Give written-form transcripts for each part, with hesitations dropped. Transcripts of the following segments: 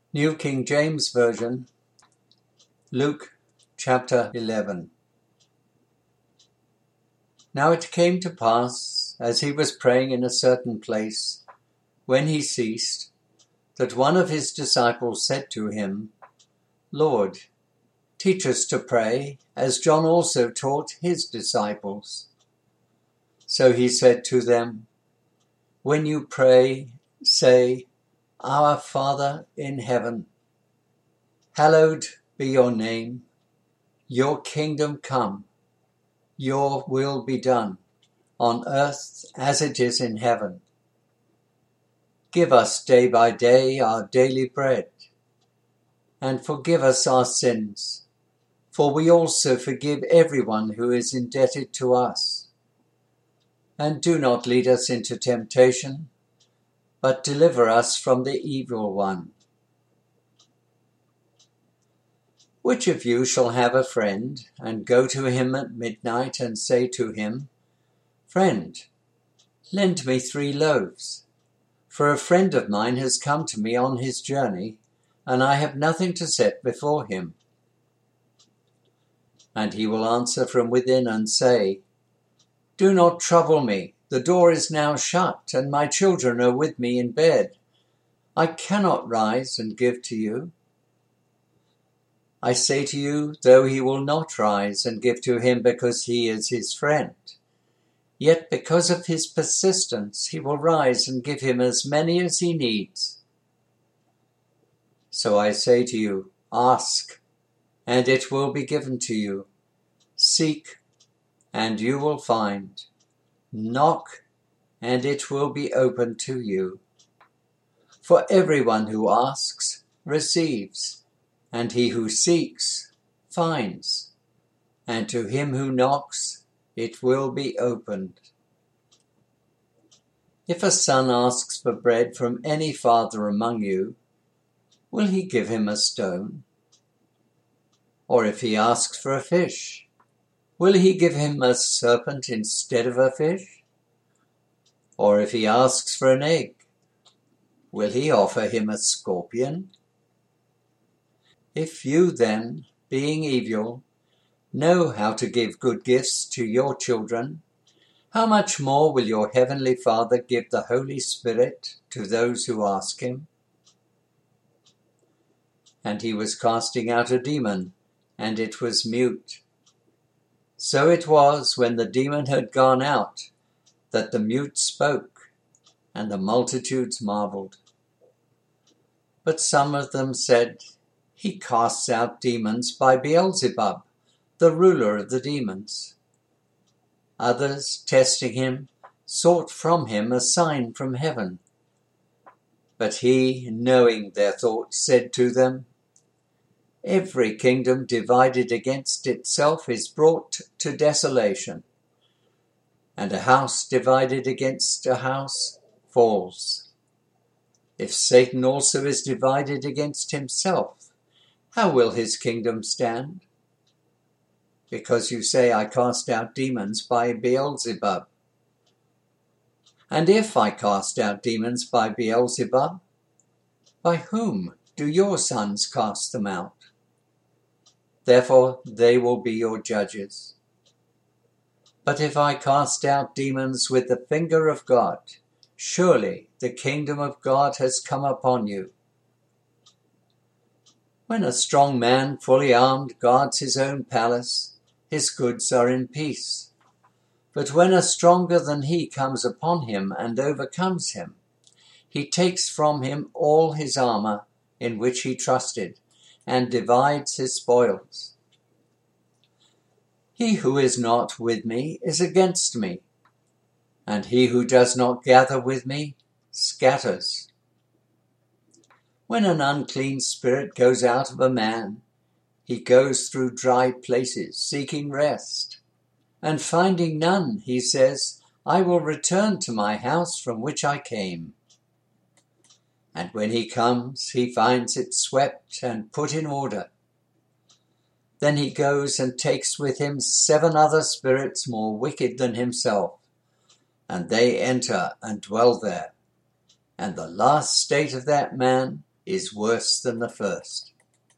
New King James Version, Luke chapter 11. Now it came to pass, as he was praying in a certain place, when he ceased, that one of his disciples said to him, Lord, teach us to pray, as John also taught his disciples. So he said to them, When you pray, say, Our Father in heaven, hallowed be your name. Your kingdom come. Your will be done, on earth as it is in heaven. Give us day by day our daily bread, and forgive us our sins, for we also forgive everyone who is indebted to us. And do not lead us into temptation, but deliver us from the evil one. Which of you shall have a friend, and go to him at midnight, and say to him, Friend, lend me 3 loaves, for a friend of mine has come to me on his journey, and I have nothing to set before him? And he will answer from within and say, Do not trouble me, the door is now shut, and my children are with me in bed. I cannot rise and give to you. I say to you, though he will not rise and give to him because he is his friend, yet because of his persistence he will rise and give him as many as he needs. So I say to you, ask, and it will be given to you. Seek, and you will find. Knock, and it will be opened to you. For everyone who asks receives, and he who seeks finds, and to him who knocks it will be opened. If a son asks for bread from any father among you, will he give him a stone? Or if he asks for a fish, will he give him a serpent instead of a fish? Or if he asks for an egg, will he offer him a scorpion? If you then, being evil, know how to give good gifts to your children, how much more will your heavenly Father give the Holy Spirit to those who ask him? And he was casting out a demon, and it was mute. So it was, when the demon had gone out, that the mute spoke, and the multitudes marveled. But some of them said, He casts out demons by Beelzebub, the ruler of the demons. Others, testing him, sought from him a sign from heaven. But he, knowing their thoughts, said to them, Every kingdom divided against itself is brought to desolation, and a house divided against a house falls. If Satan also is divided against himself, how will his kingdom stand? Because you say, I cast out demons by Beelzebub. And if I cast out demons by Beelzebub, by whom do your sons cast them out? Therefore they will be your judges. But if I cast out demons with the finger of God, surely the kingdom of God has come upon you. When a strong man, fully armed, guards his own palace, his goods are in peace. But when a stronger than he comes upon him and overcomes him, he takes from him all his armor in which he trusted, and divides his spoils. He who is not with me is against me, and he who does not gather with me scatters. When an unclean spirit goes out of a man, he goes through dry places, seeking rest, and finding none, he says, I will return to my house from which I came. And when he comes, he finds it swept and put in order. Then he goes and takes with him 7 other spirits more wicked than himself, and they enter and dwell there. And the last state of that man is worse than the first.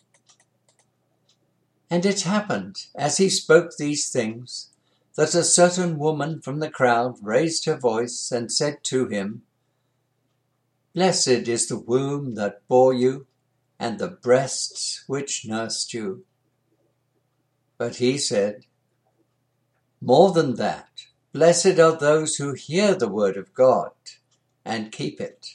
And it happened, as he spoke these things, that a certain woman from the crowd raised her voice and said to him, Blessed is the womb that bore you, and the breasts which nursed you. But he said, More than that, blessed are those who hear the word of God and keep it.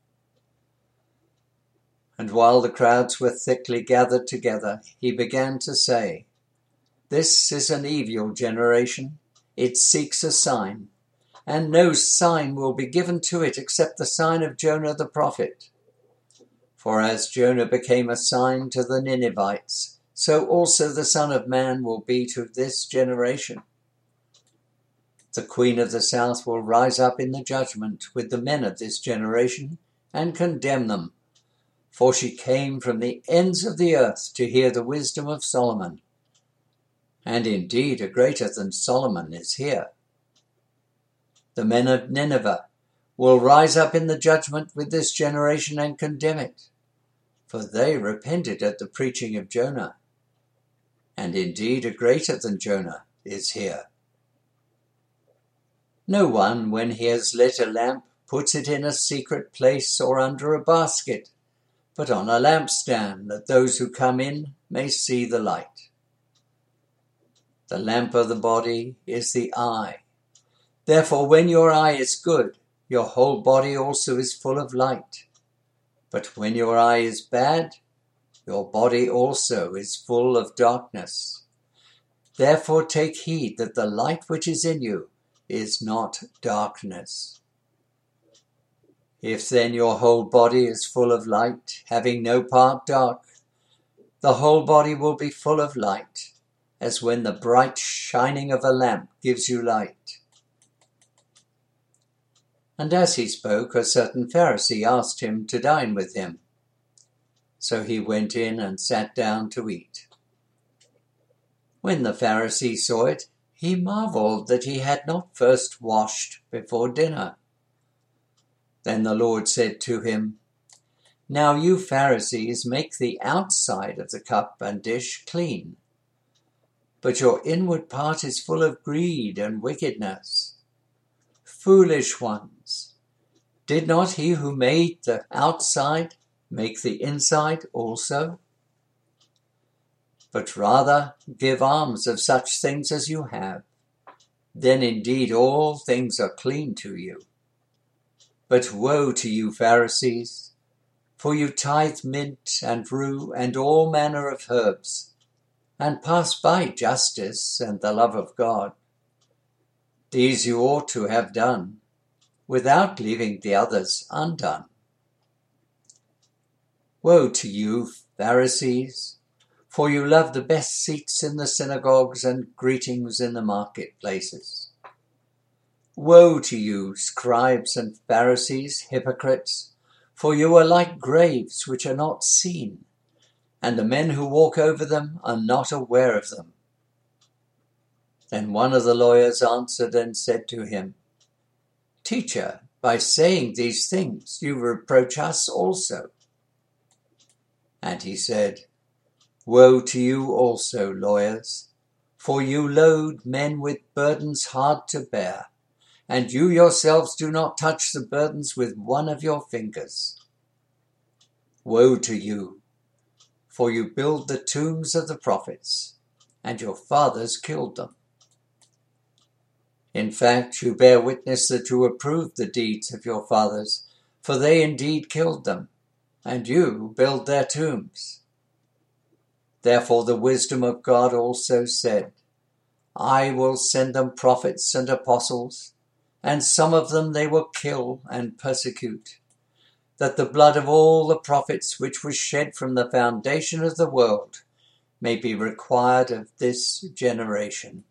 And while the crowds were thickly gathered together, he began to say, This is an evil generation. It seeks a sign, and no sign will be given to it except the sign of Jonah the prophet. For as Jonah became a sign to the Ninevites, so also the Son of Man will be to this generation. The Queen of the South will rise up in the judgment with the men of this generation and condemn them, for she came from the ends of the earth to hear the wisdom of Solomon. And indeed a greater than Solomon is here. The men of Nineveh will rise up in the judgment with this generation and condemn it, for they repented at the preaching of Jonah. And indeed a greater than Jonah is here. No one, when he has lit a lamp, puts it in a secret place or under a basket, but on a lampstand, that those who come in may see the light. The lamp of the body is the eye. Therefore, when your eye is good, your whole body also is full of light. But when your eye is bad, your body also is full of darkness. Therefore take heed that the light which is in you is not darkness. If then your whole body is full of light, having no part dark, the whole body will be full of light, as when the bright shining of a lamp gives you light. And as he spoke, a certain Pharisee asked him to dine with him. So he went in and sat down to eat. When the Pharisee saw it, he marveled that he had not first washed before dinner. Then the Lord said to him, Now you Pharisees make the outside of the cup and dish clean, but your inward part is full of greed and wickedness. Foolish ones, did not he who made the outside make the inside also? But rather give alms of such things as you have. Then indeed all things are clean to you. But woe to you, Pharisees, for you tithe mint and rue and all manner of herbs, and pass by justice and the love of God. These you ought to have done, without leaving the others undone. Woe to you, Pharisees, for you love the best seats in the synagogues and greetings in the marketplaces. Woe to you, scribes and Pharisees, hypocrites, for you are like graves which are not seen, and the men who walk over them are not aware of them. Then one of the lawyers answered and said to him, Teacher, by saying these things you reproach us also. And he said, Woe to you also, lawyers, for you load men with burdens hard to bear, and you yourselves do not touch the burdens with one of your fingers. Woe to you, for you build the tombs of the prophets, and your fathers killed them. In fact, you bear witness that you approve the deeds of your fathers, for they indeed killed them, and you build their tombs. Therefore the wisdom of God also said, I will send them prophets and apostles, and some of them they will kill and persecute, that the blood of all the prophets which was shed from the foundation of the world may be required of this generation.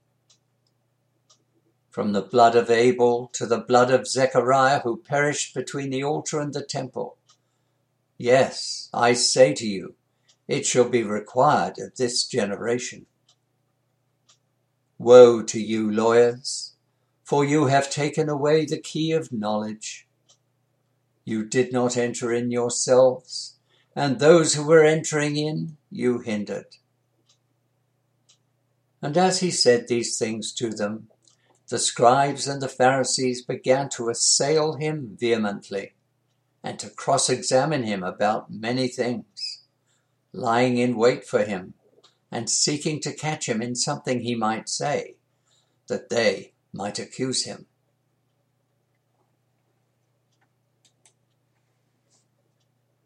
From the blood of Abel to the blood of Zechariah, who perished between the altar and the temple. Yes, I say to you, it shall be required of this generation. Woe to you, lawyers, for you have taken away the key of knowledge. You did not enter in yourselves, and those who were entering in you hindered." And as he said these things to them, the scribes and the Pharisees began to assail him vehemently, and to cross-examine him about many things, lying in wait for him, and seeking to catch him in something he might say, that they might accuse him.